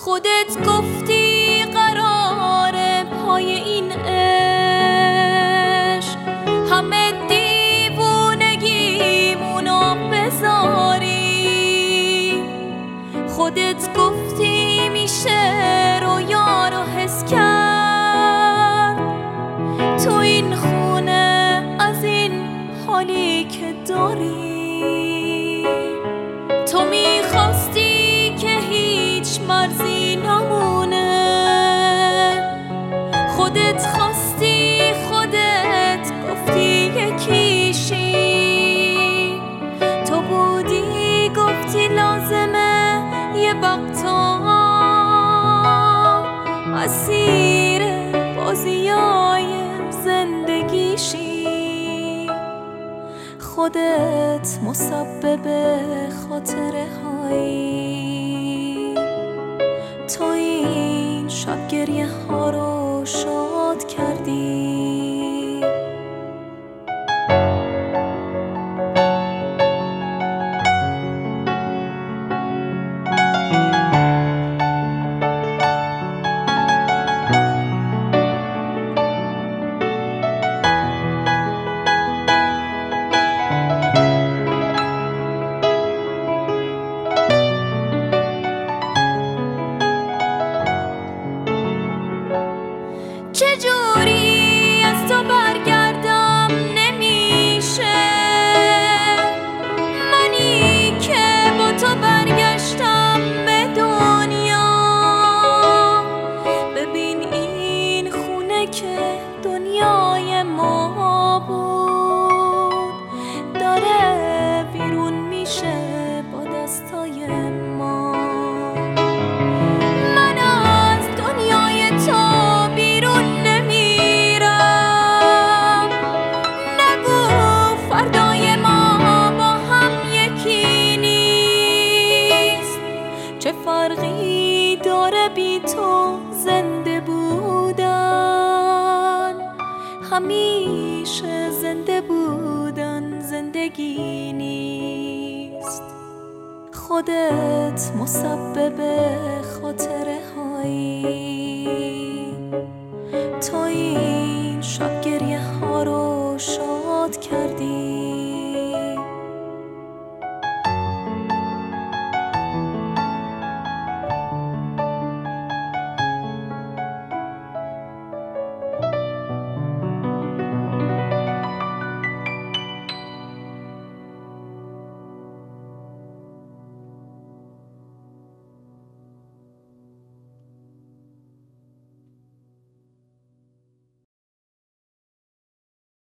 خودت گفتی قراره پای این عشق همه دیوونگیمونو بذاری. خودت گفتی میشه رویا رو حس کرد تو این خونه از این حالی که داری. تو میخواستی که هیچ مرزی نمونه، خودت خواستی، خودت گفتی یکیشی. تو بودی گفتی لازمه یه وقتا اسیر بازیای زندگیشی. خودت مسبب خاطره هایی، تو این شب گریه ها رو شاد کردی. چجوری از تو برگردم نمیشه، منی که با تو برگشتم به دنیا. ببین این خونه که دنیای ما بود داره بیرون میشه با دستای ما. من از دنیای تو فردای ما با هم یکی نیست. چه فرقی داره بی تو زنده بودن، همیشه زنده بودن زندگی نیست. خودت مسبب خاطره هایی، تو این شب گریه ها رو شاد کردی.